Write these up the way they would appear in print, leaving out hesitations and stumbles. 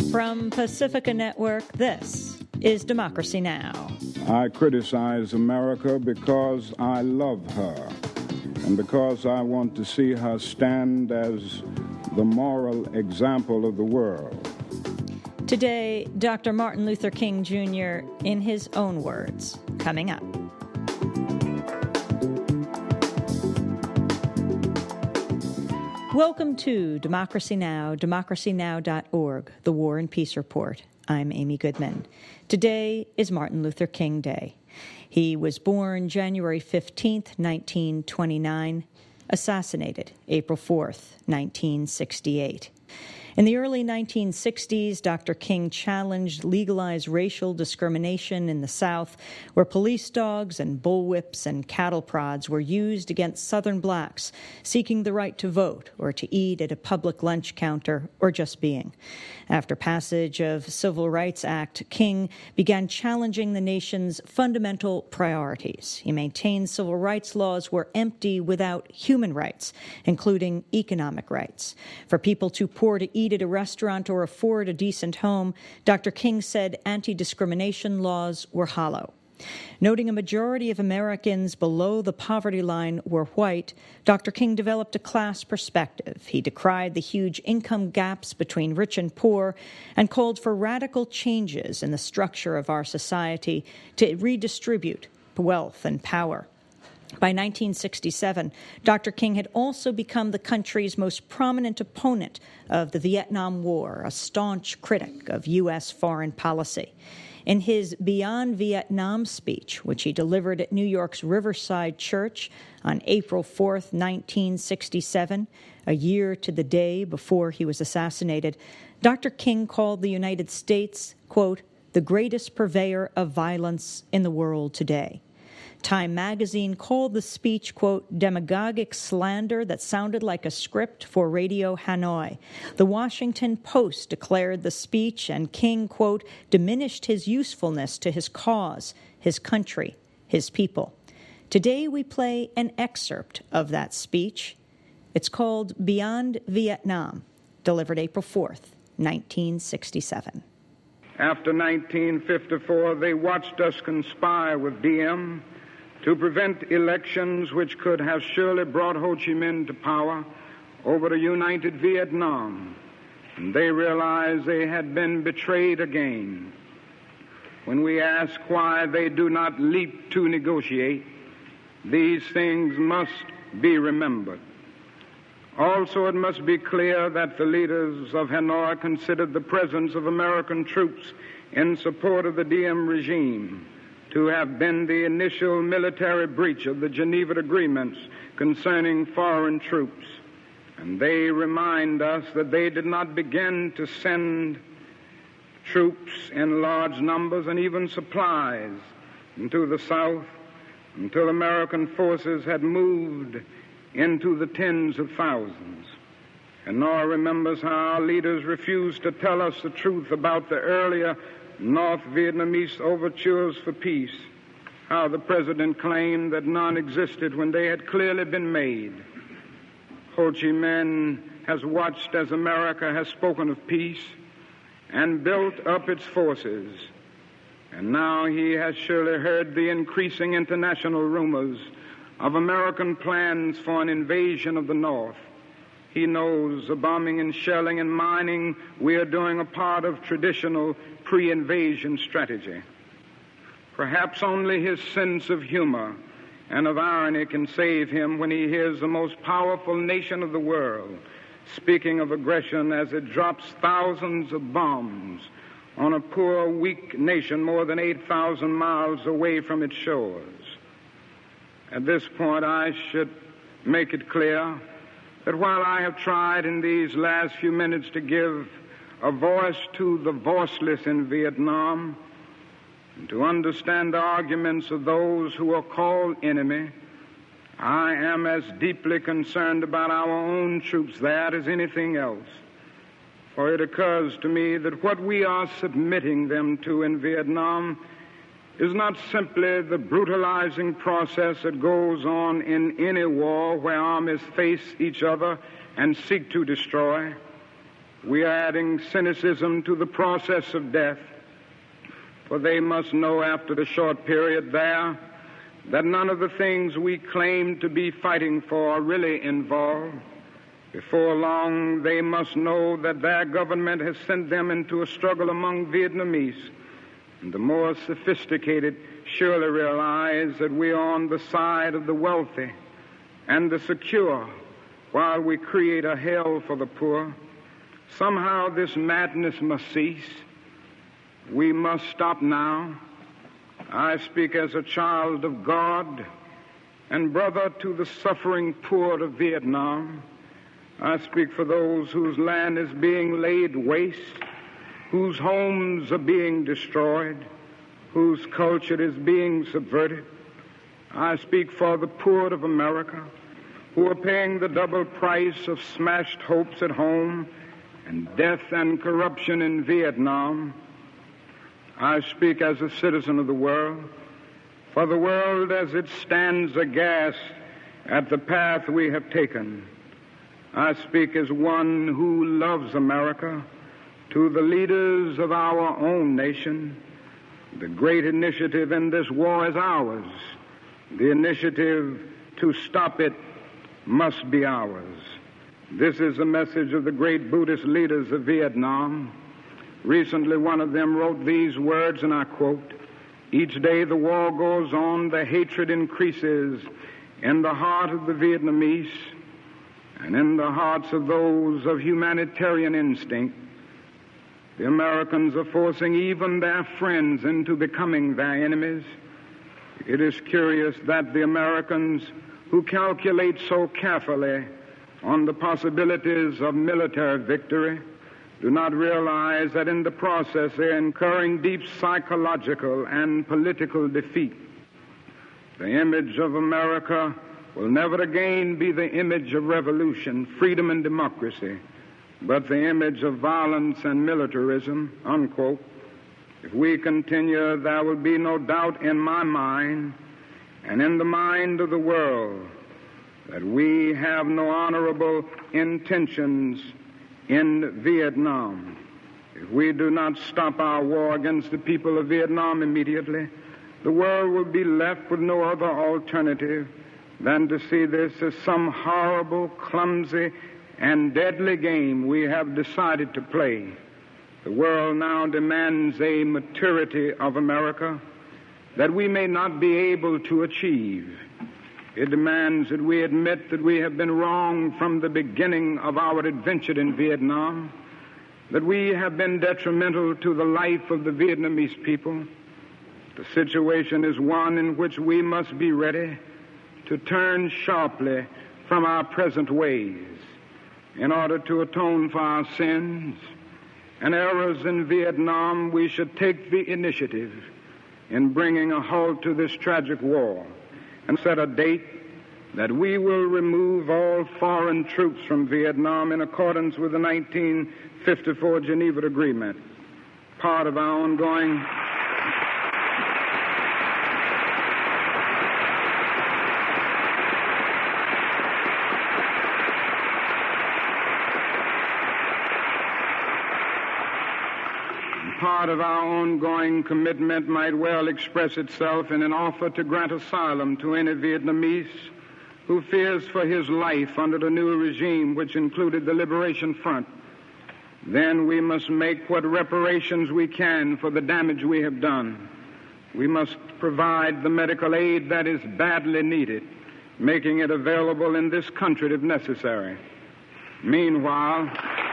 From Pacifica Network, this is Democracy Now! I criticize America because I love her and because I want to see her stand as the moral example of the world. Today, Dr. Martin Luther King Jr., in his own words, coming up. Welcome to Democracy Now!, democracynow.org, the War and Peace Report. I'm Amy Goodman. Today is Martin Luther King Day. He was born January 15th, 1929, assassinated April 4th, 1968. In the early 1960s, Dr. King challenged legalized racial discrimination in the South, where police dogs and bullwhips and cattle prods were used against Southern blacks seeking the right to vote or to eat at a public lunch counter or just being. After passage of the Civil Rights Act, King began challenging the nation's fundamental priorities. He maintained civil rights laws were empty without human rights, including economic rights. For people too poor to eat at a restaurant or afford a decent home, Dr. King said anti-discrimination laws were hollow. Noting a majority of Americans below the poverty line were white, Dr. King developed a class perspective. He decried the huge income gaps between rich and poor and called for radical changes in the structure of our society to redistribute wealth and power. By 1967, Dr. King had also become the country's most prominent opponent of the Vietnam War, a staunch critic of U.S. foreign policy. In his Beyond Vietnam speech, which he delivered at New York's Riverside Church on April 4th, 1967, a year to the day before he was assassinated, Dr. King called the United States, quote, the greatest purveyor of violence in the world today. Time magazine called the speech, quote, demagogic slander that sounded like a script for Radio Hanoi. The Washington Post declared the speech, and King, quote, diminished his usefulness to his cause, his country, his people. Today we play an excerpt of that speech. It's called Beyond Vietnam, delivered April 4th, 1967. After 1954, they watched us conspire with Diem to prevent elections which could have surely brought Ho Chi Minh to power over a united Vietnam. And they realized they had been betrayed again. When we ask why they do not leap to negotiate, these things must be remembered. Also, it must be clear that the leaders of Hanoi considered the presence of American troops in support of the Diem regime to have been the initial military breach of the Geneva Agreements concerning foreign troops. And they remind us that they did not begin to send troops in large numbers and even supplies into the South until American forces had moved into the tens of thousands. And Hanoi remembers how our leaders refused to tell us the truth about the earlier North Vietnamese overtures for peace, how the president claimed that none existed when they had clearly been made. Ho Chi Minh has watched as America has spoken of peace and built up its forces, and now he has surely heard the increasing international rumors of American plans for an invasion of the North. He knows the bombing and shelling and mining we are doing a part of traditional pre-invasion strategy. Perhaps only his sense of humor and of irony can save him when he hears the most powerful nation of the world speaking of aggression as it drops thousands of bombs on a poor, weak nation more than 8,000 miles away from its shores. At this point, I should make it clear that while I have tried in these last few minutes to give a voice to the voiceless in Vietnam and to understand the arguments of those who are called enemy, I am as deeply concerned about our own troops there as anything else. For it occurs to me that what we are submitting them to in Vietnam is not simply the brutalizing process that goes on in any war where armies face each other and seek to destroy, We are adding cynicism to the process of death, for they must know after the short period there that none of the things we claim to be fighting for are really involved. Before long, they must know that their government has sent them into a struggle among Vietnamese, and the more sophisticated surely realize that we are on the side of the wealthy and the secure while we create a hell for the poor. Somehow this madness must cease. We must stop now. I speak as a child of God and brother to the suffering poor of Vietnam. I speak for those whose land is being laid waste, whose homes are being destroyed, whose culture is being subverted. I speak for the poor of America, who are paying the double price of smashed hopes at home and death and corruption in Vietnam. I speak as a citizen of the world, for the world as it stands aghast at the path we have taken. I speak as one who loves America, to the leaders of our own nation. The great initiative in this war is ours. The initiative to stop it must be ours. This is the message of the great Buddhist leaders of Vietnam. Recently, one of them wrote these words, and I quote, "Each day the war goes on, the hatred increases in the heart of the Vietnamese and in the hearts of those of humanitarian instinct. The Americans are forcing even their friends into becoming their enemies. It is curious that the Americans, who calculate so carefully on the possibilities of military victory, do not realize that in the process they are incurring deep psychological and political defeat. The image of America will never again be the image of revolution, freedom, and democracy, but the image of violence and militarism," unquote. If we continue, there will be no doubt in my mind and in the mind of the world that we have no honorable intentions in Vietnam. If we do not stop our war against the people of Vietnam immediately, the world will be left with no other alternative than to see this as some horrible, clumsy, and deadly game we have decided to play. The world now demands a maturity of America that we may not be able to achieve. It demands that we admit that we have been wrong from the beginning of our adventure in Vietnam, that we have been detrimental to the life of the Vietnamese people. The situation is one in which we must be ready to turn sharply from our present ways in order to atone for our sins and errors in Vietnam. We should take the initiative in bringing a halt to this tragic war and set a date that we will remove all foreign troops from Vietnam in accordance with the 1954 Geneva Agreement. Part of our ongoing commitment might well express itself in an offer to grant asylum to any Vietnamese who fears for his life under the new regime, which included the Liberation Front. Then we must make what reparations we can for the damage we have done. We must provide the medical aid that is badly needed, making it available in this country if necessary. Meanwhile,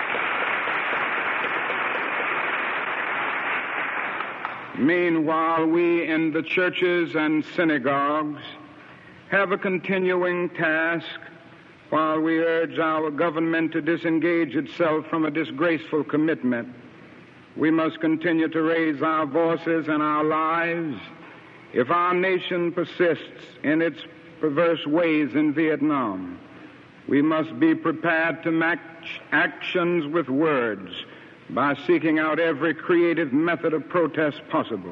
we in the churches and synagogues have a continuing task while we urge our government to disengage itself from a disgraceful commitment. We must continue to raise our voices and our lives if our nation persists in its perverse ways in Vietnam. We must be prepared to match actions with words by seeking out every creative method of protest possible.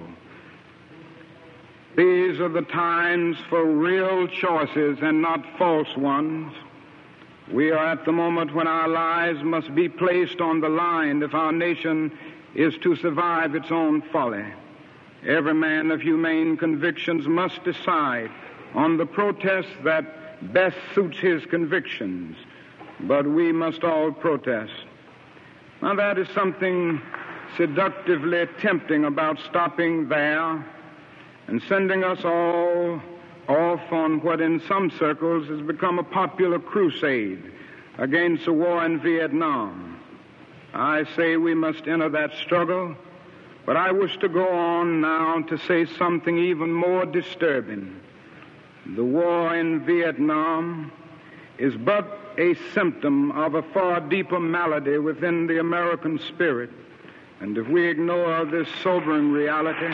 These are the times for real choices and not false ones. We are at the moment when our lives must be placed on the line if our nation is to survive its own folly. Every man of humane convictions must decide on the protest that best suits his convictions, but we must all protest. Now, that is something seductively tempting about stopping there and sending us all off on what in some circles has become a popular crusade against the war in Vietnam. I say we must enter that struggle, but I wish to go on now to say something even more disturbing. The war in Vietnam is but a symptom of a far deeper malady within the American spirit, and if we ignore this sobering reality,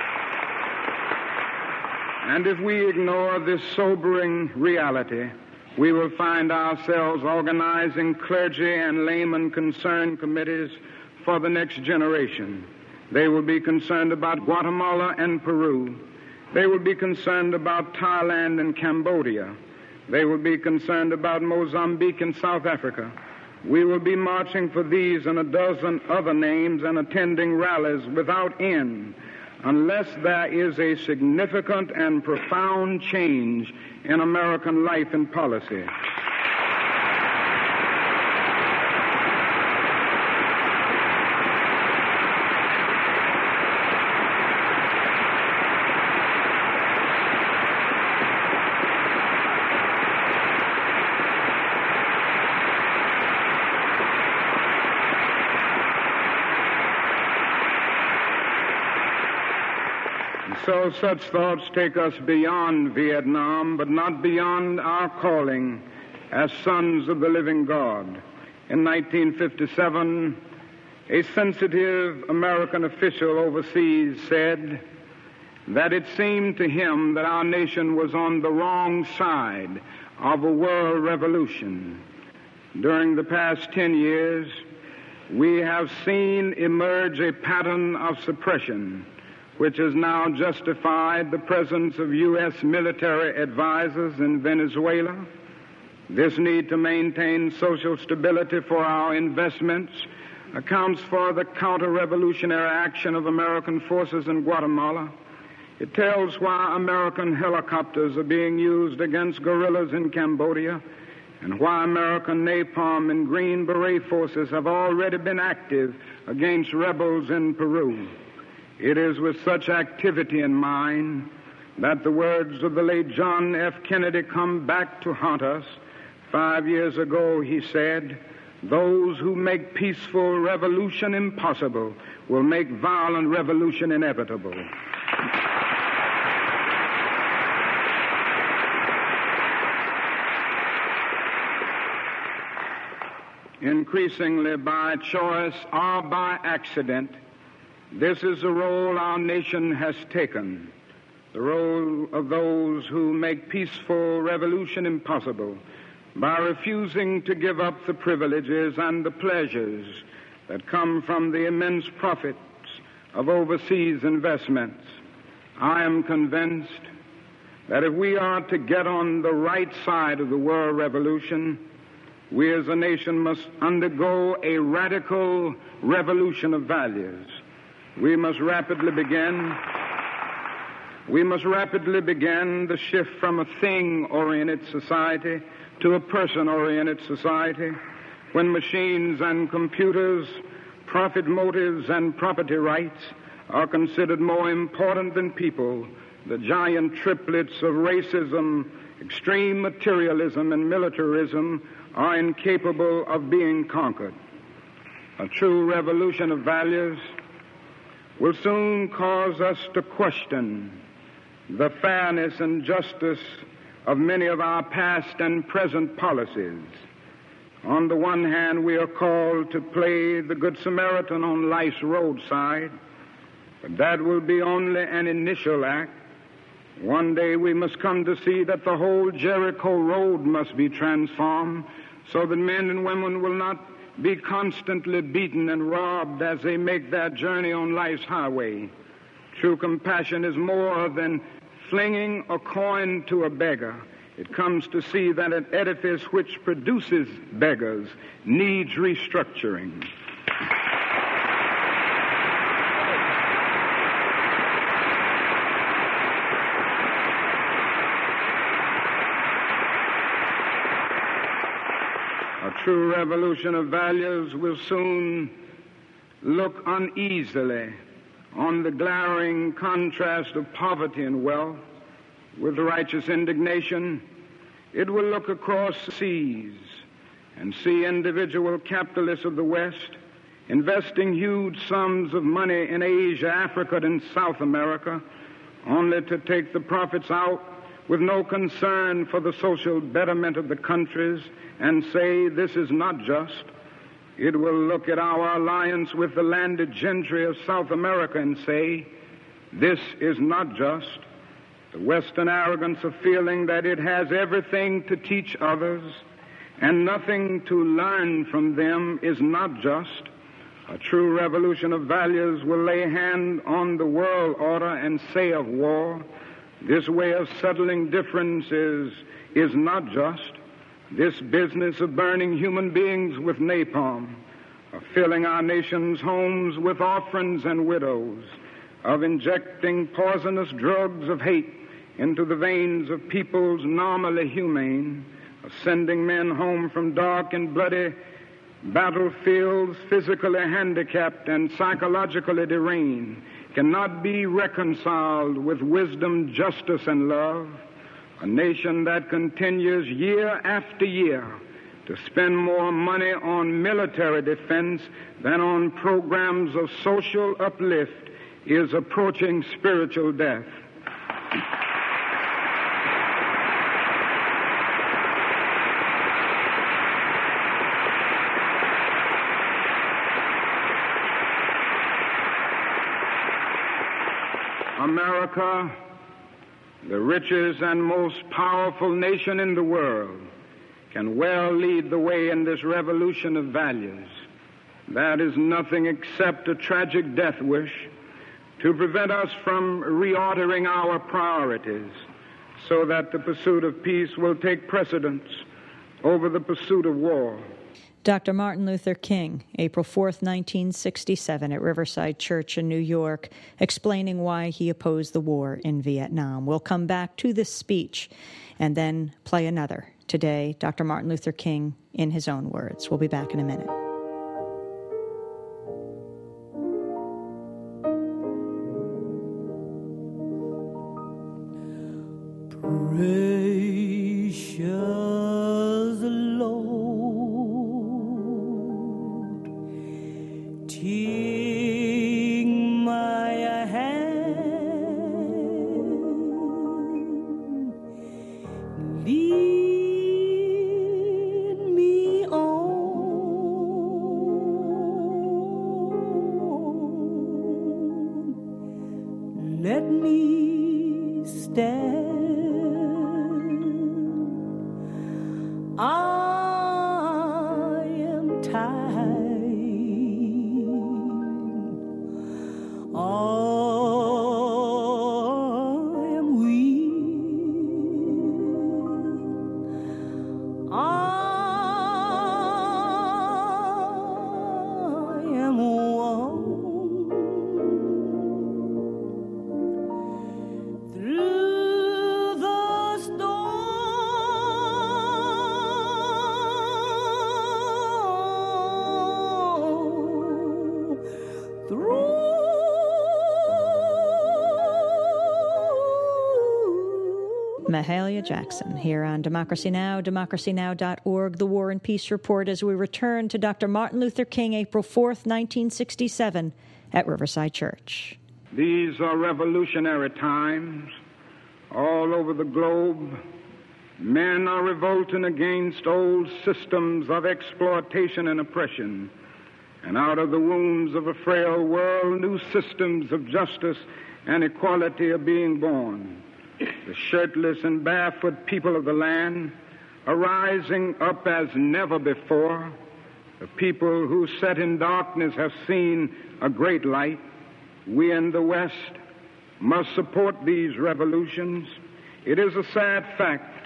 we will find ourselves organizing clergy and layman concern committees for the next generation. They will be concerned about Guatemala and Peru. They will be concerned about Thailand and Cambodia. They will be concerned about Mozambique and South Africa. We will be marching for these and a dozen other names and attending rallies without end, unless there is a significant and profound change in American life and policy. So such thoughts take us beyond Vietnam, but not beyond our calling as sons of the living God. In 1957, a sensitive American official overseas said that it seemed to him that our nation was on the wrong side of a world revolution. During the past 10 years, we have seen emerge a pattern of suppression which has now justified the presence of U.S. military advisors in Venezuela. This need to maintain social stability for our investments accounts for the counter-revolutionary action of American forces in Guatemala. It tells why American helicopters are being used against guerrillas in Cambodia and why American napalm and Green Beret forces have already been active against rebels in Peru. It is with such activity in mind that the words of the late John F. Kennedy come back to haunt us. 5 years ago, he said, "Those who make peaceful revolution impossible will make violent revolution inevitable." Increasingly by choice or by accident, this is the role our nation has taken, the role of those who make peaceful revolution impossible by refusing to give up the privileges and the pleasures that come from the immense profits of overseas investments. I am convinced that if we are to get on the right side of the world revolution, we as a nation must undergo a radical revolution of values. We must rapidly begin the shift from a thing-oriented society to a person-oriented society, when machines and computers, profit motives and property rights are considered more important than people. The giant triplets of racism, extreme materialism, and militarism are incapable of being conquered. A true revolution of values will soon cause us to question the fairness and justice of many of our past and present policies. On the one hand, we are called to play the Good Samaritan on life's roadside, but that will be only an initial act. One day we must come to see that the whole Jericho road must be transformed so that men and women will not be constantly beaten and robbed as they make their journey on life's highway. True compassion is more than flinging a coin to a beggar. it comes to see that an edifice which produces beggars needs restructuring. A true revolution of values will soon look uneasily on the glaring contrast of poverty and wealth. With righteous indignation, it will look across seas and see individual capitalists of the West investing huge sums of money in Asia, Africa, and South America, only to take the profits out with no concern for the social betterment of the countries and say this is not just. It will look at our alliance with the landed gentry of South America and say this is not just. The Western arrogance of feeling that it has everything to teach others and nothing to learn from them is not just. A true revolution of values will lay hand on the world order and say of war, this way of settling differences is not just. This business of burning human beings with napalm, of filling our nation's homes with orphans and widows, of injecting poisonous drugs of hate into the veins of peoples normally humane, of sending men home from dark and bloody battlefields physically handicapped and psychologically deranged, cannot be reconciled with wisdom, justice, and love. A nation that continues year after year to spend more money on military defense than on programs of social uplift is approaching spiritual death. America, the richest and most powerful nation in the world, can well lead the way in this revolution of values. That is nothing except a tragic death wish to prevent us from reordering our priorities so that the pursuit of peace will take precedence over the pursuit of war. Dr. Martin Luther King, April 4th, 1967, at Riverside Church in New York, explaining why he opposed the war in Vietnam. We'll come back to this speech and then play another. Today, Dr. Martin Luther King in his own words. We'll be back in a minute. Precious Lord, take my hand, lead me on, let me stand. I am tired, I am weak, I am worn through the storm. Mahalia Jackson here on Democracy Now!, democracynow.org, The War and Peace Report, as we return to Dr. Martin Luther King, April 4th, 1967, at Riverside Church. These are revolutionary times. All over the globe, men are revolting against old systems of exploitation and oppression. And out of the wombs of a frail world, new systems of justice and equality are being born. The shirtless and barefoot people of the land are rising up as never before. The people who sat in darkness have seen a great light. We in the West must support these revolutions. It is a sad fact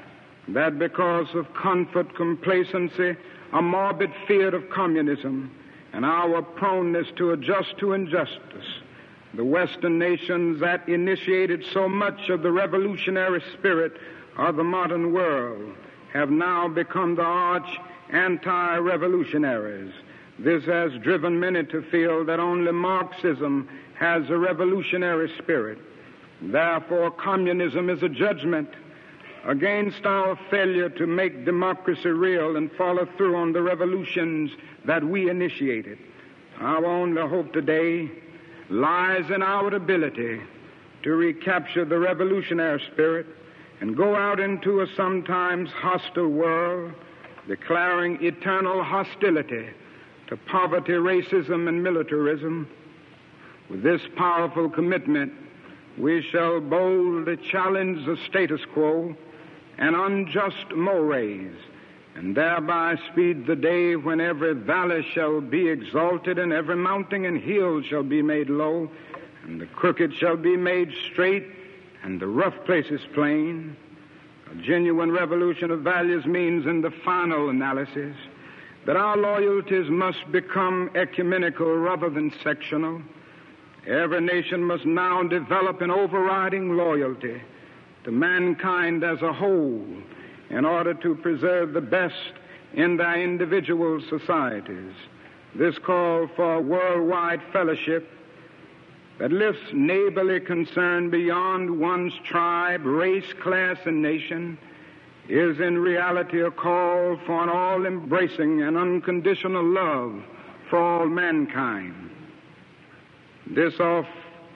that because of comfort, complacency, a morbid fear of communism, and our proneness to adjust to injustice, the Western nations that initiated so much of the revolutionary spirit of the modern world have now become the arch anti-revolutionaries. This has driven many to feel that only Marxism has a revolutionary spirit. Therefore, communism is a judgment against our failure to make democracy real and follow through on the revolutions that we initiated. Our only hope today lies in our ability to recapture the revolutionary spirit and go out into a sometimes hostile world, declaring eternal hostility to poverty, racism, and militarism. With this powerful commitment, we shall boldly challenge the status quo and unjust mores, and thereby speed the day when every valley shall be exalted and every mountain and hill shall be made low, and the crooked shall be made straight and the rough places plain. A genuine revolution of values means, in the final analysis, that our loyalties must become ecumenical rather than sectional. Every nation must now develop an overriding loyalty to mankind as a whole in order to preserve the best in their individual societies. This call for worldwide fellowship that lifts neighborly concern beyond one's tribe, race, class, and nation is in reality a call for an all-embracing and unconditional love for all mankind. This oft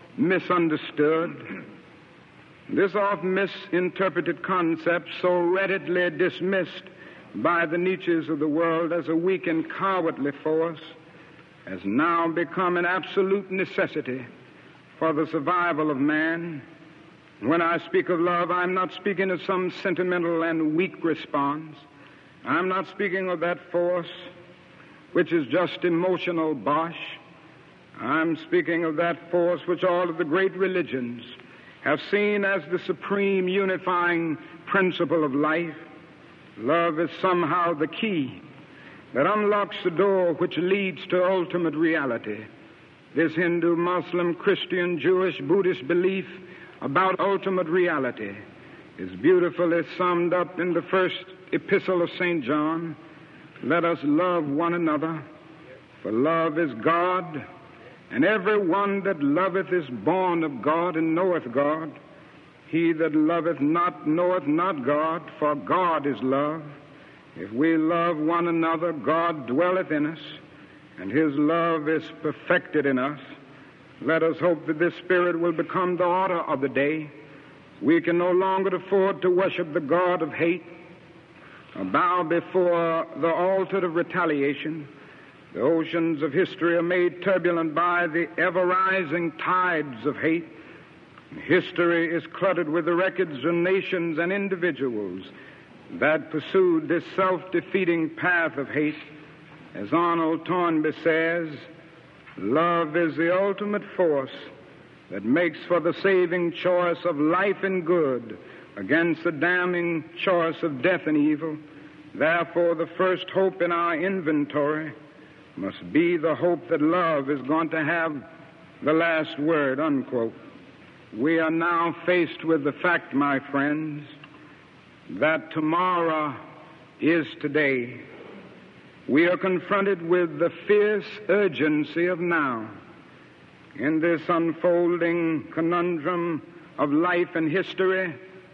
misunderstood, this oft misinterpreted concept, so readily dismissed by the Nietzsches of the world as a weak and cowardly force, has now become an absolute necessity for the survival of man. When I speak of love, I'm not speaking of some sentimental and weak response. I'm not speaking of that force which is just emotional bosh. I'm speaking of that force which all of the great religions have seen as the supreme unifying principle of life. Love is somehow the key that unlocks the door which leads to ultimate reality. This Hindu, Muslim, Christian, Jewish, Buddhist belief about ultimate reality is beautifully summed up in the first epistle of St. John. Let us love one another, for love is God, and every one that loveth is born of God and knoweth God. He that loveth not knoweth not God, for God is love. If we love one another, God dwelleth in us, and his love is perfected in us. Let us hope that this spirit will become the order of the day. We can no longer afford to worship the god of hate, or bow before the altar of retaliation. The oceans of history are made turbulent by the ever-rising tides of hate. History is cluttered with the records of nations and individuals that pursued this self-defeating path of hate. As Arnold Toynbee says, love is the ultimate force that makes for the saving choice of life and good against the damning choice of death and evil. Therefore, the first hope in our inventory must be the hope that love is going to have the last word, unquote. We are now faced with the fact, my friends, that tomorrow is today. We are confronted with the fierce urgency of now. In this unfolding conundrum of life and history,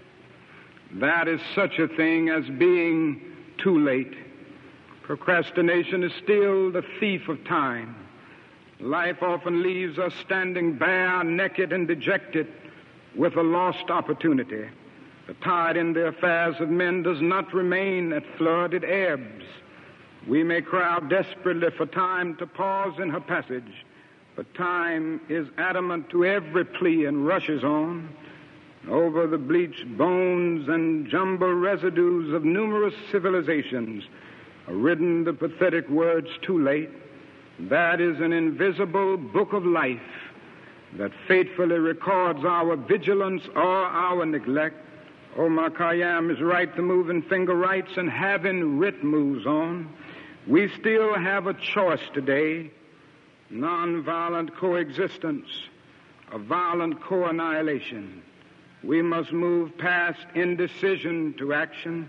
that is such a thing as being too late. Procrastination is still the thief of time. Life often leaves us standing bare, naked, and dejected with a lost opportunity. The tide in the affairs of men does not remain at flood, it ebbs. We may cry out desperately for time to pause in her passage, but time is adamant to every plea and rushes on. Over the bleached bones and jumbled residues of numerous civilizations are written the pathetic words, too late. That is an invisible book of life that faithfully records our vigilance or our neglect, Omar Khayyam is right, the moving finger writes, and having writ moves on. We still have a choice today, nonviolent coexistence, a violent co-annihilation. We must move past indecision to action.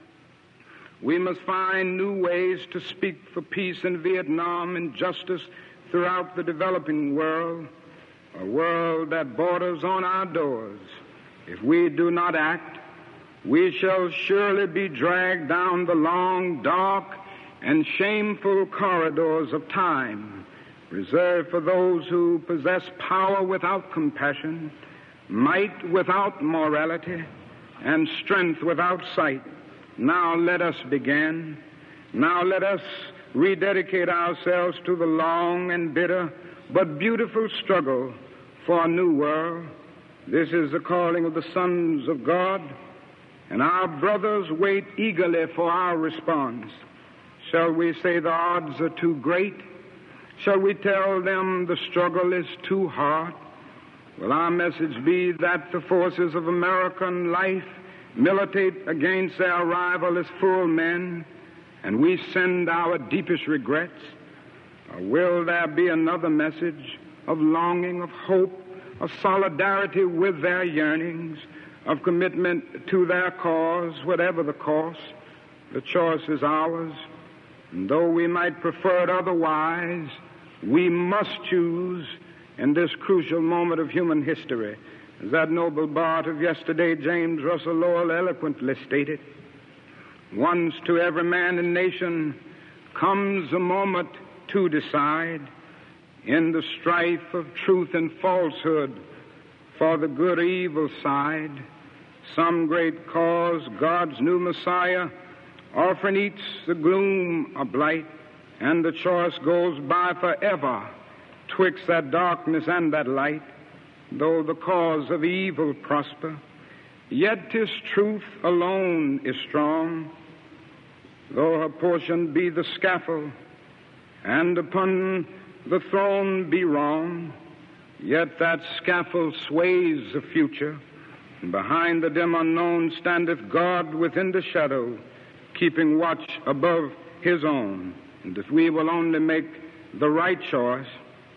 We must find new ways to speak for peace in Vietnam and justice throughout the developing world, a world that borders on our doors. If we do not act, we shall surely be dragged down the long, dark, and shameful corridors of time, reserved for those who possess power without compassion, might without morality, and strength without sight. Now let us begin. Now let us rededicate ourselves to the long and bitter but beautiful struggle for a new world. This is the calling of the sons of God, and our brothers wait eagerly for our response. Shall we say the odds are too great? Shall we tell them the struggle is too hard? Will our message be that the forces of American life militate against their rival as full men, and we send our deepest regrets? Or will there be another message of longing, of hope, of solidarity with their yearnings, of commitment to their cause, whatever the cost? The choice is ours, and though we might prefer it otherwise, we must choose in this crucial moment of human history. As that noble bard of yesterday, James Russell Lowell, eloquently stated, once to every man and nation comes a moment to decide in the strife of truth and falsehood for the good or evil side. Some great cause, God's new Messiah, often eats the gloom of blight, and the choice goes by forever twixt that darkness and that light. Though the cause of evil prosper, yet 'tis truth alone is strong. Though her portion be the scaffold, and upon the throne be wrong, yet that scaffold sways the future, and behind the dim unknown standeth God within the shadow, keeping watch above his own. And if we will only make the right choice,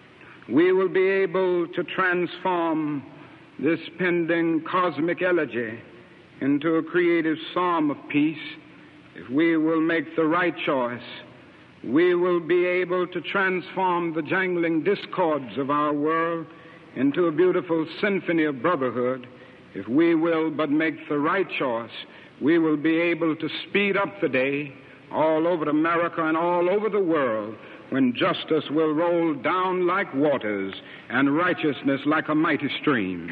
we will be able to transform this pending cosmic elegy into a creative psalm of peace. If we will make the right choice, we will be able to transform the jangling discords of our world into a beautiful symphony of brotherhood. If we will but make the right choice, we will be able to speed up the day all over America and all over the world, when justice will roll down like waters and righteousness like a mighty stream.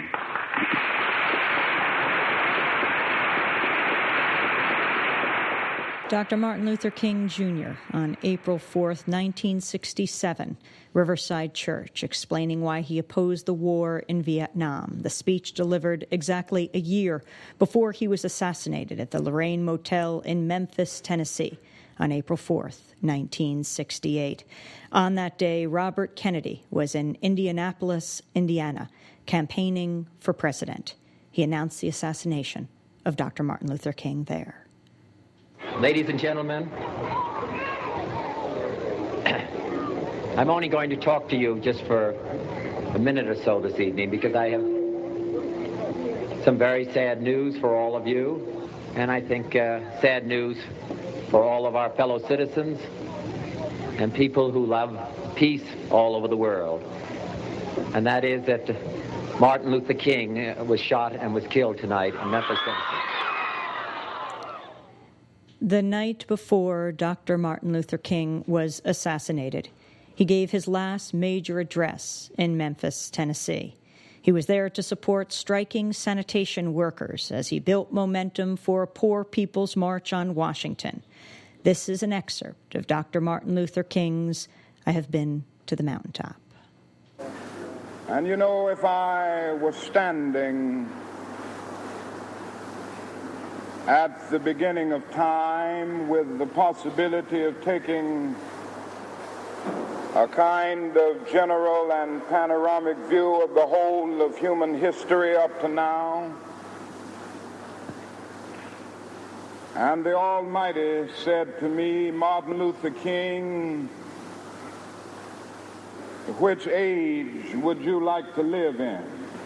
Dr. Martin Luther King, Jr., on April 4th, 1967, Riverside Church, explaining why he opposed the war in Vietnam. The speech delivered exactly a year before he was assassinated at the Lorraine Motel in Memphis, Tennessee, on April 4th, 1968. On that day, Robert Kennedy was in Indianapolis, Indiana, campaigning for president. He announced the assassination of Dr. Martin Luther King there. Ladies and gentlemen, I'm only going to talk to you just for a minute or so this evening because I have some very sad news for all of you, and I think sad news for all of our fellow citizens and people who love peace all over the world. And that is that Martin Luther King was shot and was killed tonight in Memphis, Tennessee. The night before Dr. Martin Luther King was assassinated, he gave his last major address in Memphis, Tennessee. He was there to support striking sanitation workers as he built momentum for a Poor People's March on Washington. This is an excerpt of Dr. Martin Luther King's I Have Been to the Mountaintop. And you know, if I was standing at the beginning of time with the possibility of taking a kind of general and panoramic view of the whole of human history up to now, And the Almighty said to me, Martin Luther King, which age would you like to live in?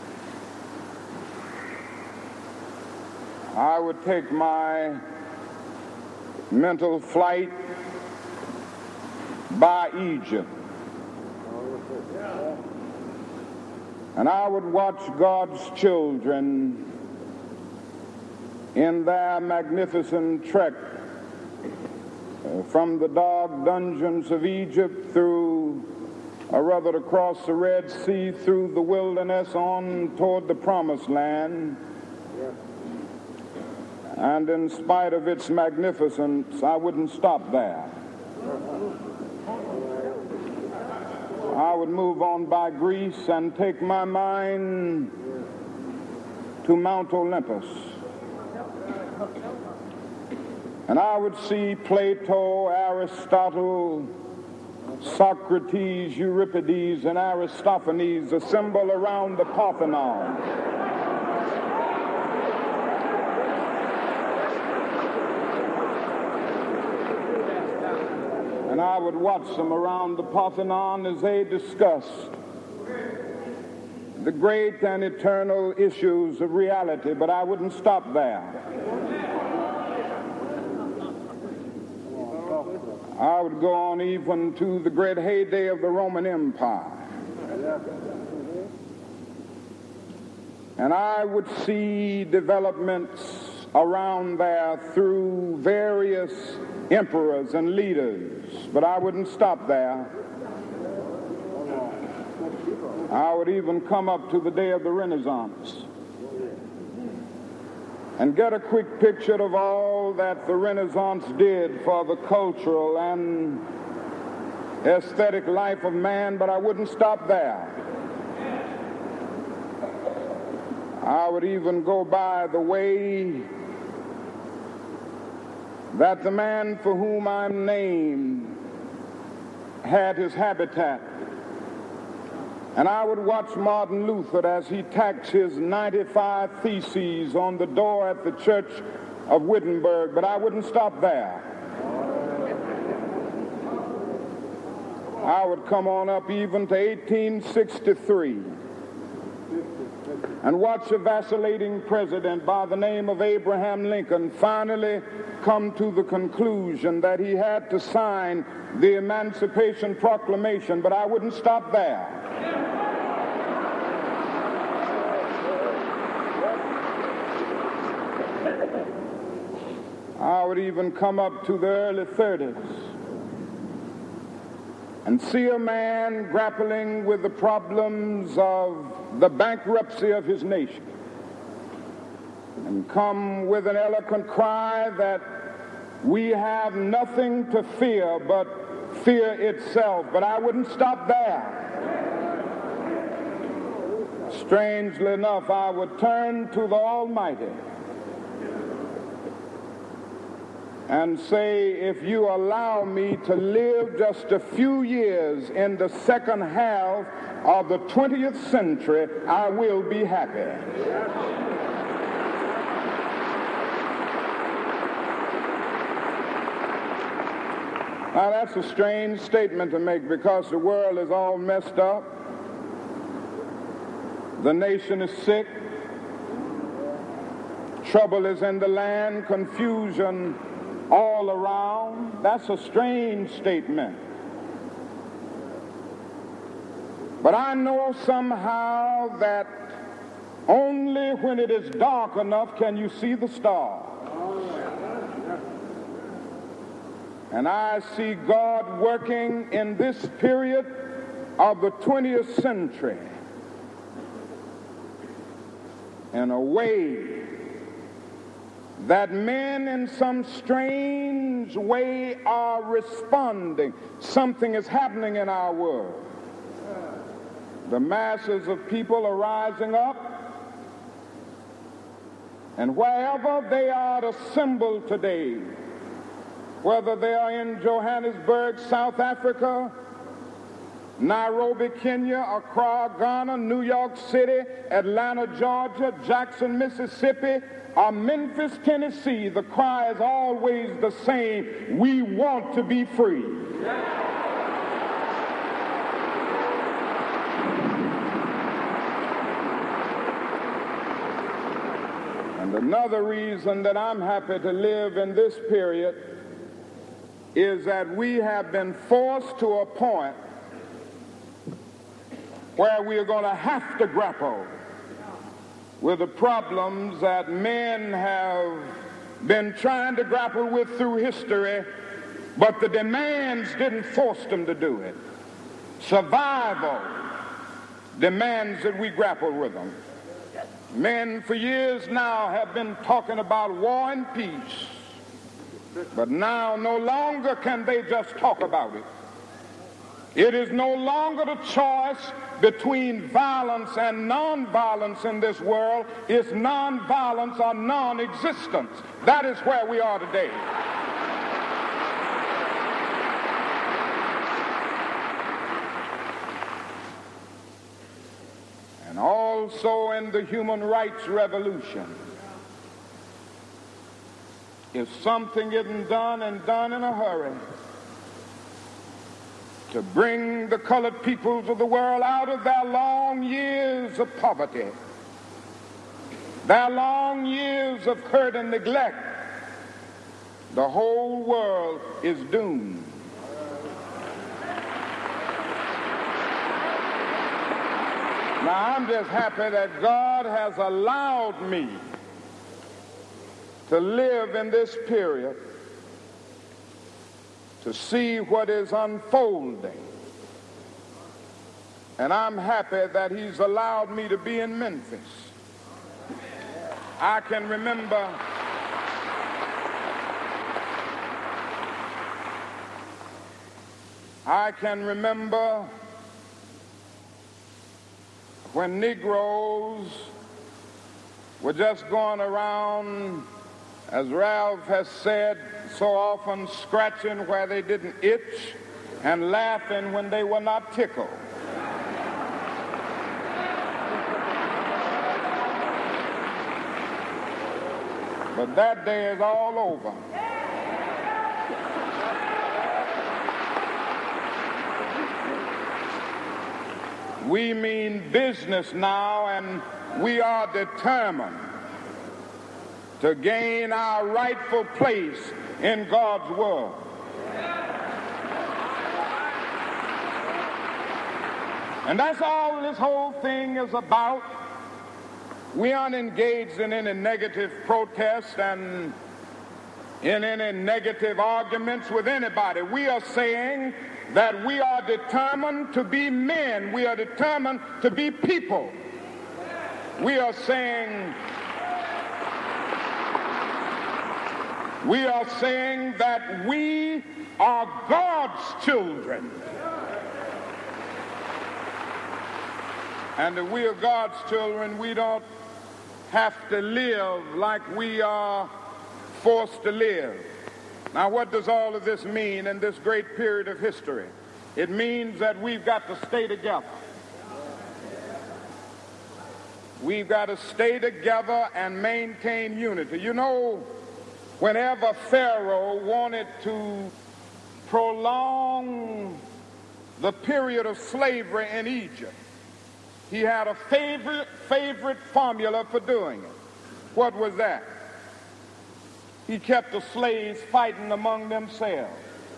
I would take my mental flight by Egypt. And I would watch God's children in their magnificent trek from the dark dungeons of Egypt through, or rather across the Red Sea, through the wilderness on toward the Promised Land. And in spite of its magnificence, I wouldn't stop there. I would move on by Greece and take my mind to Mount Olympus. And I would see Plato, Aristotle, Socrates, Euripides, and Aristophanes assemble around the Parthenon. And I would watch them around the Parthenon as they discussed the great and eternal issues of reality, but I wouldn't stop there. I would go on even to the great heyday of the Roman Empire. And I would see developments around there through various emperors and leaders, but I wouldn't stop there. I would even come up to the day of the Renaissance and get a quick picture of all that the Renaissance did for the cultural and aesthetic life of man, but I wouldn't stop there. I would even go by the way that the man for whom I'm named had his habitat. And I would watch Martin Luther as he tacked his 95 Theses on the door at the Church of Wittenberg, but I wouldn't stop there. I would come on up even to 1863 and watch a vacillating president by the name of Abraham Lincoln finally come to the conclusion that he had to sign the Emancipation Proclamation, but I wouldn't stop there. I would even come up to the early 30s and see a man grappling with the problems of the bankruptcy of his nation and come with an eloquent cry that we have nothing to fear but fear itself. But I wouldn't stop there. Strangely enough, I would turn to the Almighty and say, if you allow me to live just a few years in the second half of the 20th century, I will be happy. Now, that's a strange statement to make because the world is all messed up. The nation is sick. Trouble is in the land. Confusion all around. That's a strange statement. But I know somehow that only when it is dark enough can you see the stars. And I see God working in this period of the 20th century in a way that men in some strange way are responding. Something is happening in our world. The masses of people are rising up, and wherever they are assembled today, whether they are in Johannesburg, South Africa, Nairobi, Kenya, Accra, Ghana, New York City, Atlanta, Georgia, Jackson, Mississippi, or Memphis, Tennessee, the cry is always the same: we want to be free. And another reason that I'm happy to live in this period is that we have been forced to a point where we are going to have to grapple with the problems that men have been trying to grapple with through history, but the demands didn't force them to do it. Survival demands that we grapple with them. Men for years now have been talking about war and peace, but now no longer can they just talk about it. It is no longer the choice between violence and non-violence in this world. It's non-violence or non-existence. That is where we are today. And also in the human rights revolution, if something isn't done and done in a hurry to bring the colored peoples of the world out of their long years of poverty, their long years of hurt and neglect, the whole world is doomed. Now, I'm just happy that God has allowed me to live in this period to see what is unfolding. And I'm happy that he's allowed me to be in Memphis. I can remember when Negroes were just going around, as Ralph has said, so often scratching where they didn't itch and laughing when they were not tickled. But that day is all over. We mean business now, and we are determined to gain our rightful place in God's world. And that's all this whole thing is about. We aren't engaged in any negative protest and in any negative arguments with anybody. We are saying that we are determined to be men. We are determined to be people. We are saying that we are God's children. And if we are God's children, we don't have to live like we are forced to live. Now, what does all of this mean in this great period of history? It means that we've got to stay together. We've got to stay together and maintain unity. You know, whenever Pharaoh wanted to prolong the period of slavery in Egypt, he had a favorite formula for doing it. What was that? He kept the slaves fighting among themselves.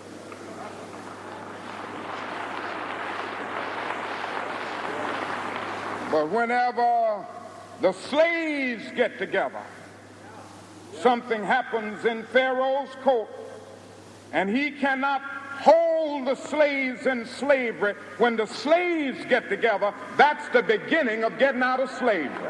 But whenever the slaves get together, something happens in Pharaoh's court, and he cannot hold the slaves in slavery. When the slaves get together, that's the beginning of getting out of slavery.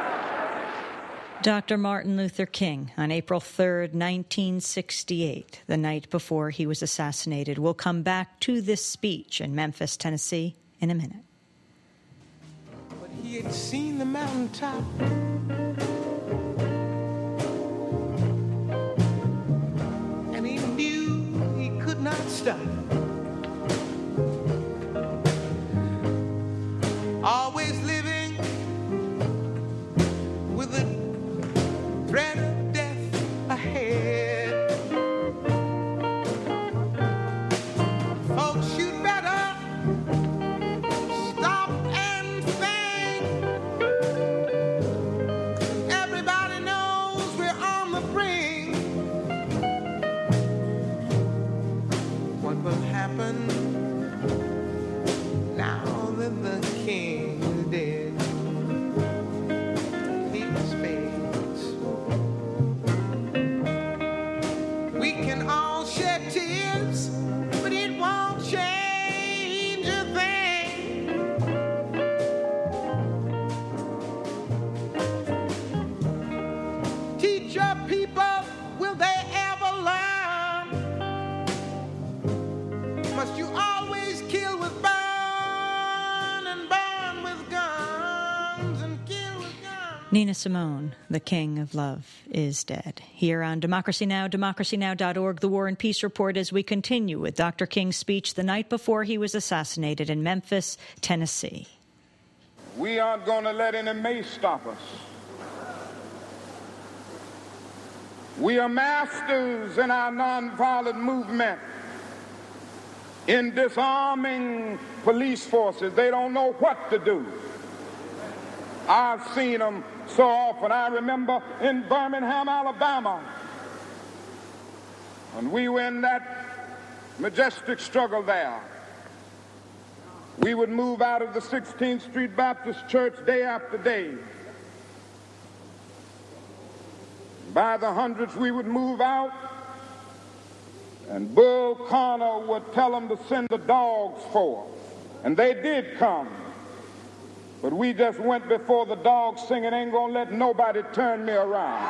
Dr. Martin Luther King on April 3rd, 1968, the night before he was assassinated. We'll come back to this speech in Memphis, Tennessee, in a minute. But he had seen the mountaintop. And he knew he could not stop. Nina Simone, the king of love, is dead. Here on Democracy Now!, democracynow.org, the War and Peace Report, as we continue with Dr. King's speech the night before he was assassinated in Memphis, Tennessee. We aren't going to let any mace stop us. We are masters in our nonviolent movement in disarming police forces. They don't know what to do. I've seen them so often. I remember in Birmingham, Alabama, when we were in that majestic struggle there. We would move out of the 16th Street Baptist Church day after day. By the hundreds, we would move out, and Bull Connor would tell them to send the dogs forth. And they did come. But we just went before the dogs singing, "Ain't gonna let nobody turn me around."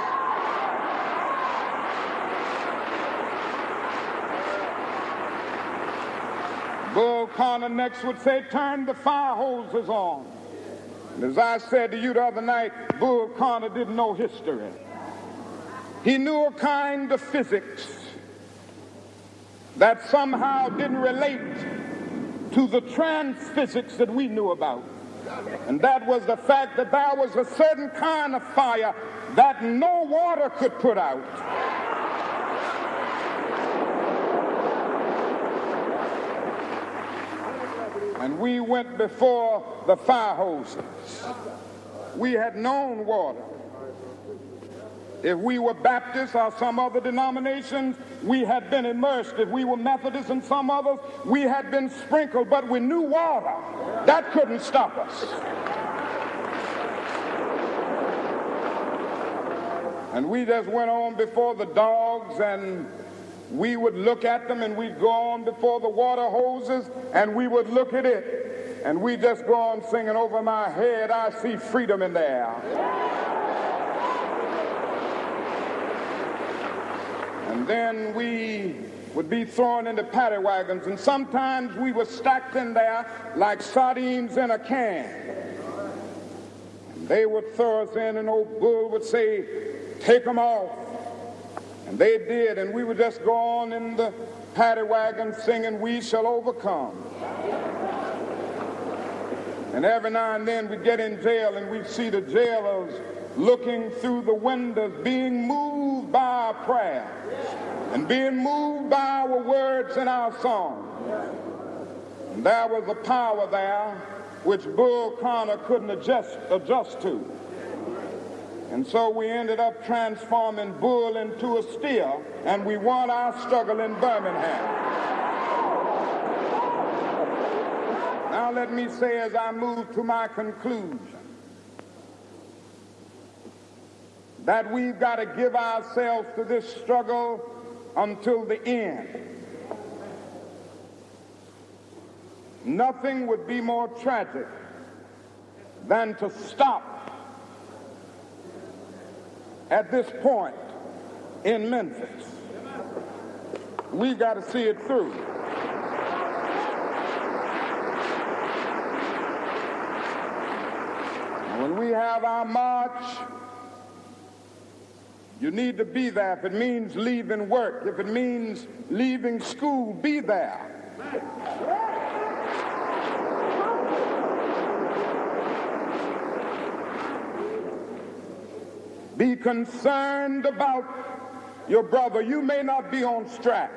Bull Connor next would say, "Turn the fire hoses on." And as I said to you the other night, Bull Connor didn't know history. He knew a kind of physics that somehow didn't relate to the trans physics that we knew about. And that was the fact that there was a certain kind of fire that no water could put out. And we went before the fire hoses. We had known water. If we were Baptists or some other denominations, we had been immersed. If we were Methodists and some others, we had been sprinkled, but we knew water. That couldn't stop us. And we just went on before the dogs, and we would look at them, and we'd go on before the water hoses, and we would look at it, and we just go on singing, "Over my head I see freedom in the air." And then we would be thrown into paddy wagons, and sometimes we were stacked in there like sardines in a can. And they would throw us in, and old Bull would say, "Take them off." And they did, and we would just go on in the paddy wagon singing, "We shall overcome." And every now and then we'd get in jail, and we'd see the jailers looking through the windows, being moved by our prayer and being moved by our words and our song. And there was a power there which Bull Connor couldn't adjust to. And so we ended up transforming Bull into a steer, and we won our struggle in Birmingham. Now let me say, as I move to my conclusion, that we've got to give ourselves to this struggle until the end. Nothing would be more tragic than to stop at this point in Memphis. We've got to see it through. When we have our march, you need to be there. If it means leaving work, if it means leaving school, be there. Be concerned about your brother. You may not be on track,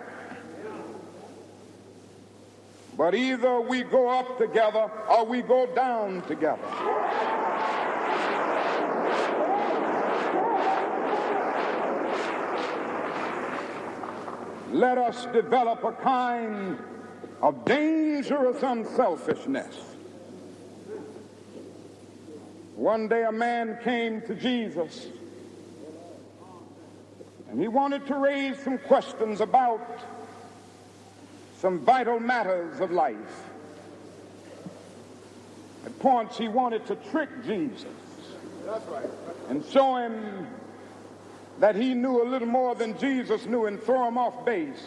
but either we go up together or we go down together. Let us develop a kind of dangerous unselfishness. One day a man came to Jesus, and he wanted to raise some questions about some vital matters of life. At points he wanted to trick Jesus and show him that he knew a little more than Jesus knew and throw him off base.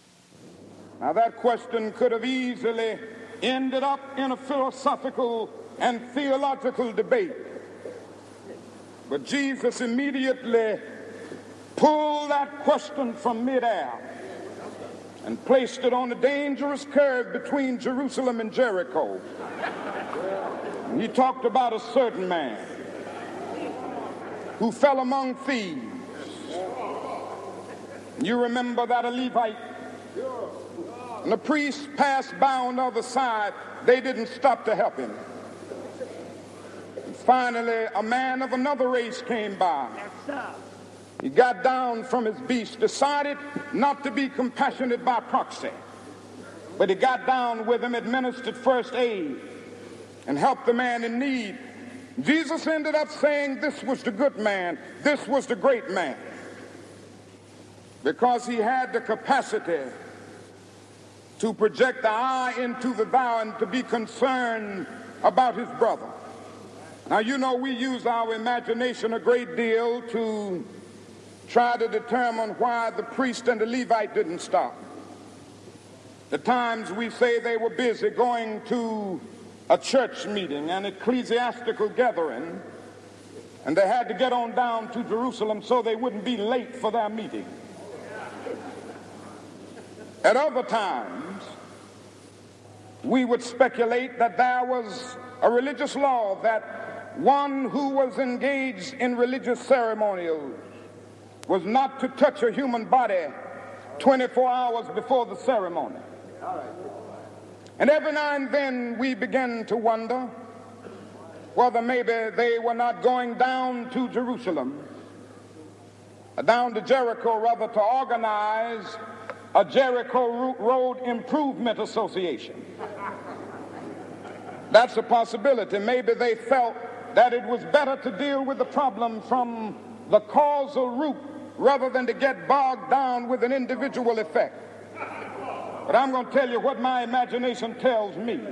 Now that question could have easily ended up in a philosophical and theological debate. But Jesus immediately pulled that question from midair and placed it on a dangerous curve between Jerusalem and Jericho. And he talked about a certain man who fell among thieves. You remember that a Levite, and the priest passed by on the other side. They didn't stop to help him. And finally, a man of another race came by. He got down from his beast, decided not to be compassionate by proxy, but he got down with him, administered first aid, and helped the man in need. Jesus ended up saying this was the good man, this was the great man, because he had the capacity to project the eye into the thou and to be concerned about his brother. Now, you know, we use our imagination a great deal to try to determine why the priest and the Levite didn't stop. The times we say they were busy going to a church meeting, an ecclesiastical gathering, and they had to get on down to Jerusalem so they wouldn't be late for their meeting. At other times, we would speculate that there was a religious law that one who was engaged in religious ceremonials was not to touch a human body 24 hours before the ceremony. And every now and then we begin to wonder whether maybe they were not going down to Jerusalem, down to Jericho rather, to organize a Jericho Road Improvement Association. That's a possibility. Maybe they felt that it was better to deal with the problem from the causal root rather than to get bogged down with an individual effect. But I'm going to tell you what my imagination tells me.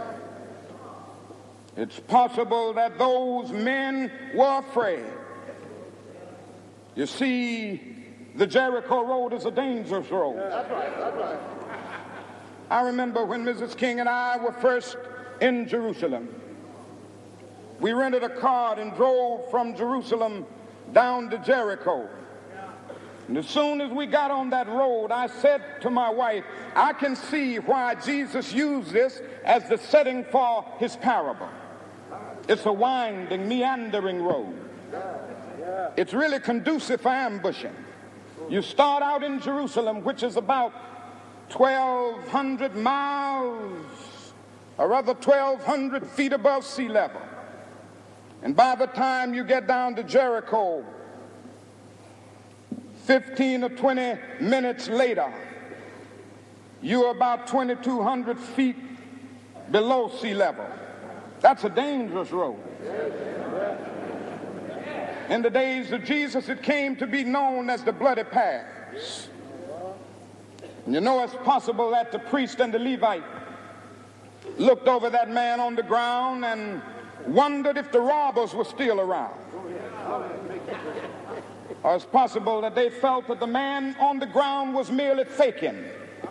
It's possible that those men were afraid. You see, the Jericho Road is a dangerous road. That's right. I remember when Mrs. King and I were first in Jerusalem. We rented a car and drove from Jerusalem down to Jericho. And as soon as we got on that road, I said to my wife, I can see why Jesus used this as the setting for his parable. It's a winding, meandering road. It's really conducive for ambushing. You start out in Jerusalem, which is about 1,200 miles, or rather 1,200 feet above sea level. And by the time you get down to Jericho, 15 or 20 minutes later, you're about 2,200 feet below sea level. That's a dangerous road. In the days of Jesus, it came to be known as the bloody paths. And you know, it's possible that the priest and the Levite looked over that man on the ground and wondered if the robbers were still around. Or it's possible that they felt that the man on the ground was merely faking.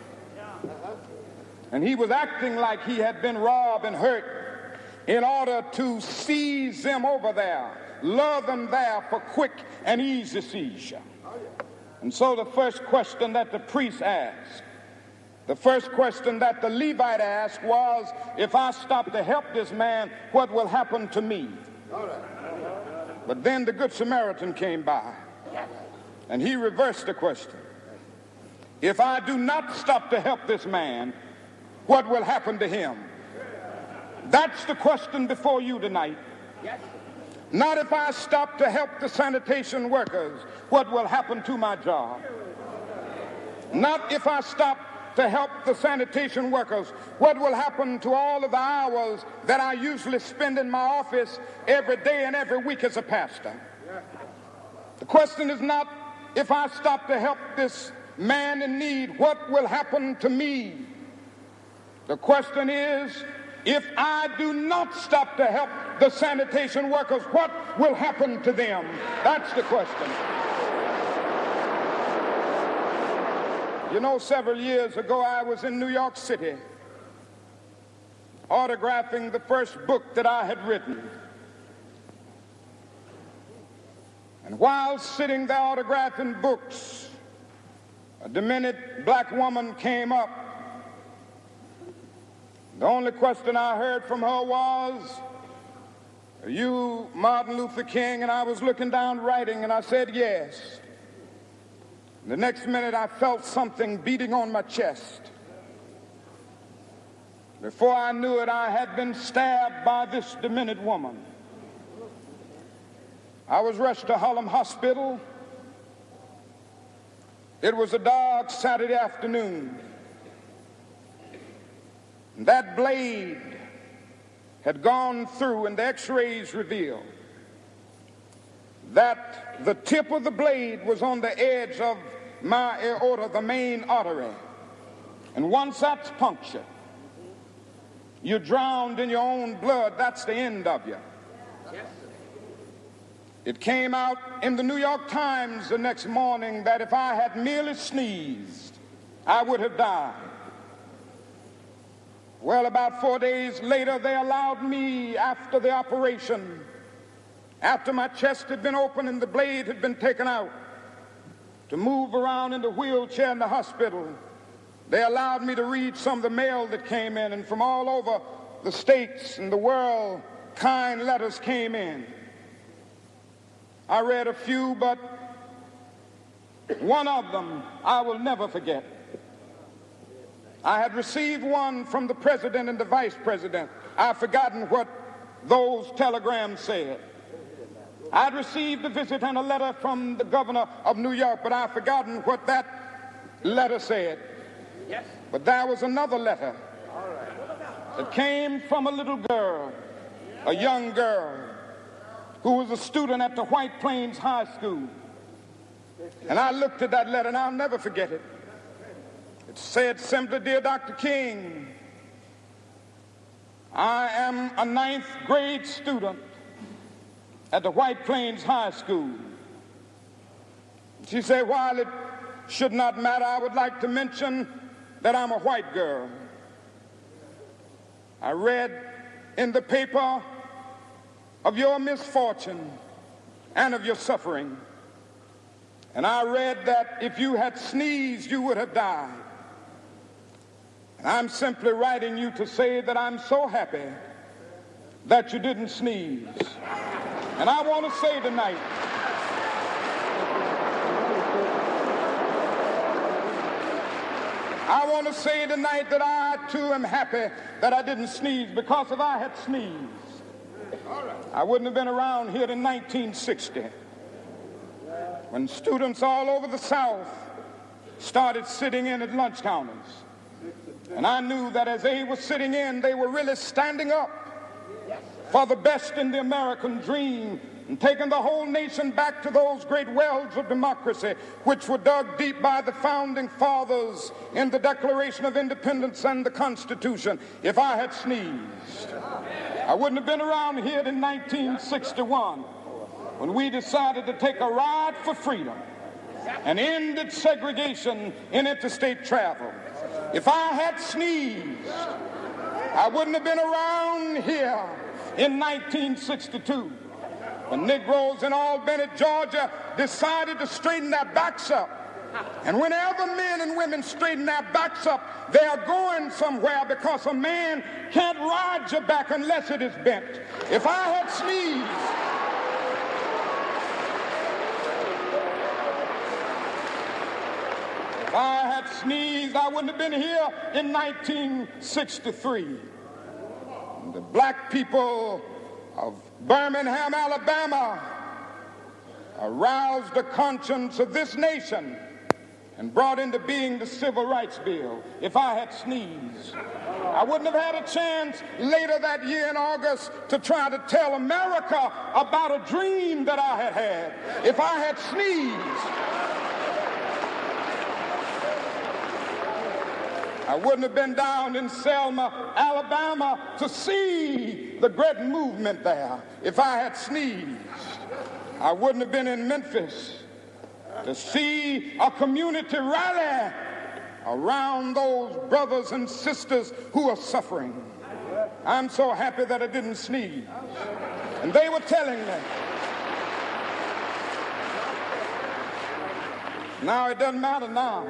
And he was acting like he had been robbed and hurt in order to seize them over there, lure them there for quick and easy seizure. And so the first question that the priest asked, the first question that the Levite asked was, if I stop to help this man, what will happen to me? But then the Good Samaritan came by, and he reversed the question. If I do not stop to help this man, what will happen to him? That's the question before you tonight. Not if I stop to help the sanitation workers, what will happen to my job? Not if I stop to help the sanitation workers, what will happen to all of the hours that I usually spend in my office every day and every week as a pastor? The question is not if I stop to help this man in need, what will happen to me? The question is, if I do not stop to help the sanitation workers, what will happen to them? That's the question. You know, several years ago, I was in New York City. autographing the first book that I had written. And while sitting there autographing books, a demented black woman came up. The only question I heard from her was, "Are you Martin Luther King?" And I was looking down writing, and I said, "Yes." The next minute, I felt something beating on my chest. Before I knew it, I had been stabbed by this demented woman. I was rushed to Harlem Hospital. It was a dark Saturday afternoon. That blade had gone through, and the x-rays revealed that the tip of the blade was on the edge of my aorta, the main artery. And once that's punctured, you're drowned in your own blood. That's the end of you. It came out in the New York Times the next morning that if I had merely sneezed, I would have died. Well, about 4 days later, they allowed me, after the operation, after my chest had been opened and the blade had been taken out, to move around in the wheelchair in the hospital. They allowed me to read some of the mail that came in, and from all over the states and the world, kind letters came in. I read a few, but one of them I will never forget. I had received one from the president and the vice president. I've forgotten what those telegrams said. I'd received a visit and a letter from the governor of New York, but I've forgotten what that letter said. Yes. But there was another letter that came from a little girl, a young girl, who was a student at the White Plains High School. And I looked at that letter, and I'll never forget it. It said simply, "Dear Dr. King, I am a 9th grade student at the White Plains High School." She said, "While it should not matter, I would like to mention that I'm a white girl. I read in the paper of your misfortune and of your suffering. And I read that if you had sneezed, you would have died. And I'm simply writing you to say that I'm so happy that you didn't sneeze." And I want to say tonight, that I too am happy that I didn't sneeze, because if I had sneezed, I wouldn't have been around here in 1960, when students all over the South started sitting in at lunch counters. And I knew that as they were sitting in, they were really standing up for the best in the American dream, and taking the whole nation back to those great wells of democracy which were dug deep by the founding fathers in the Declaration of Independence and the Constitution. If I had sneezed, I wouldn't have been around here in 1961, when we decided to take a ride for freedom and ended segregation in interstate travel. If I had sneezed, I wouldn't have been around here in 1962, when Negroes in Albany, Georgia, decided to straighten their backs up. And whenever men and women straighten their backs up, they are going somewhere, because a man can't ride your back unless it is bent. If I had sneezed, I wouldn't have been here in 1963. The black people of Birmingham, Alabama, aroused the conscience of this nation and brought into being the Civil Rights Bill. If I had sneezed, I wouldn't have had a chance later that year in August to try to tell America about a dream that I had had. If I had sneezed, I wouldn't have been down in Selma, Alabama, to see the great movement there. If I had sneezed, I wouldn't have been in Memphis to see a community rally around those brothers and sisters who are suffering. I'm so happy that I didn't sneeze. And they were telling me. Now it doesn't matter now.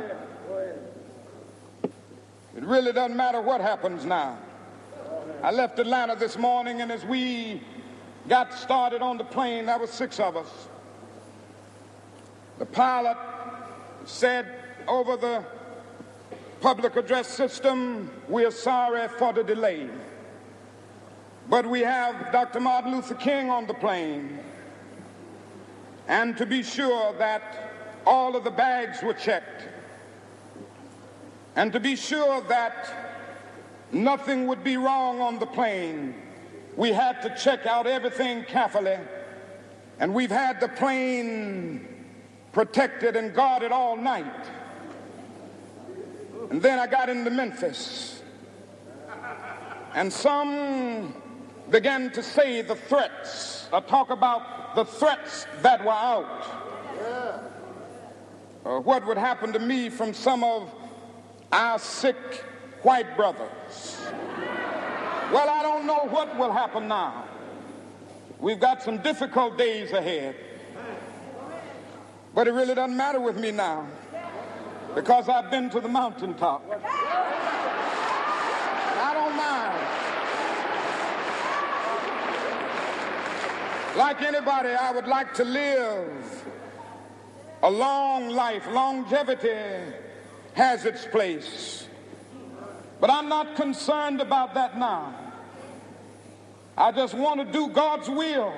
It really doesn't matter what happens now. I left Atlanta this morning, and as we got started on the plane, there were 6 of us. The pilot said over the public address system, "We are sorry for the delay, but we have Dr. Martin Luther King on the plane, and to be sure that all of the bags were checked, and to be sure that nothing would be wrong on the plane, we had to check out everything carefully, and we've had the plane protected and guarded all night." And then I got into Memphis, and some began to say the threats, or talk about the threats that were out, or what would happen to me from some of our sick white brothers. Well, I don't know what will happen now. We've got some difficult days ahead. But it really doesn't matter with me now, because I've been to the mountaintop. I don't mind. Like anybody, I would like to live a long life. Longevity has its place. But I'm not concerned about that now. I just want to do God's will.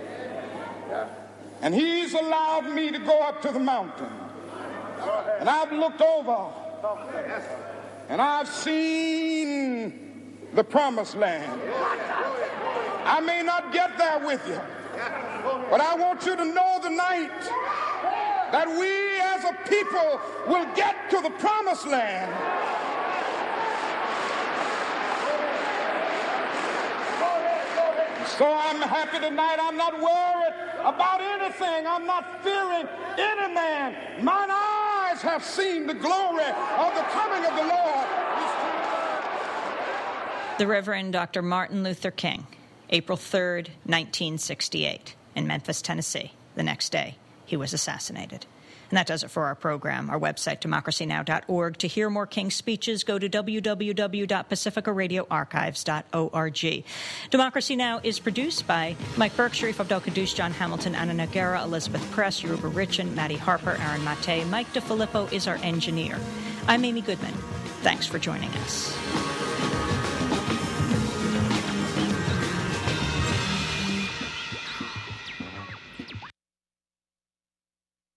And He's allowed me to go up to the mountain. And I've looked over, and I've seen the promised land. I may not get there with you, but I want you to know tonight that we as a people will get to the promised land. So I'm happy tonight. I'm not worried about anything. I'm not fearing any man. Mine eyes have seen the glory of the coming of the Lord. The Reverend Dr. Martin Luther King, April 3rd, 1968, in Memphis, Tennessee. The next day, he was assassinated. And that does it for our program. Our website, democracynow.org. To hear more King speeches, go to www.pacificaradioarchives.org. Democracy Now! Is produced by Mike Burke, Sharif Abdel-Kaddouche, John Hamilton, Anna Noguera, Elizabeth Press, Yoruba Richin, Maddie Harper, Aaron Mate. Mike DeFilippo is our engineer. I'm Amy Goodman. Thanks for joining us.